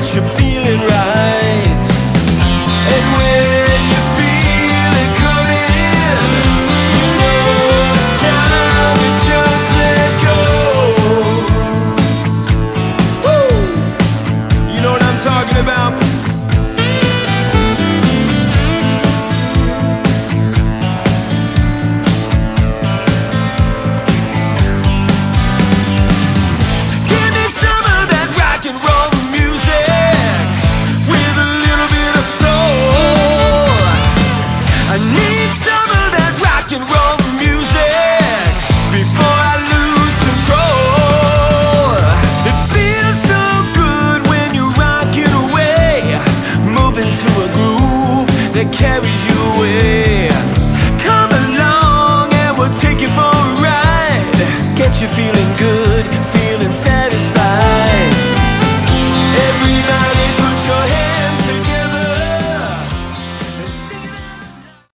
you're feeling right. And when you feel it coming, you know it's time to just let go. Woo! You know what I'm talking about?